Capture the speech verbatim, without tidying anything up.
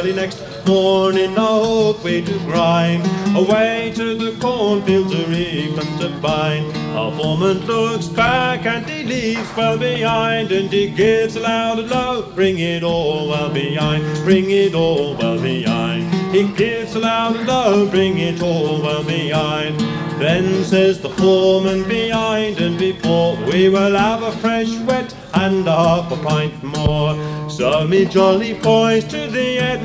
early next morning up we do grind, away to the cornfield to reap and to bind. Our foreman looks back and he leaves well behind, and he gives a loud and low, bring it all well behind, bring it all well behind. He gives a loud and low, bring it all well behind. Then says the foreman behind, and before we will have a fresh wet and a half a pint more. So me jolly boys to the head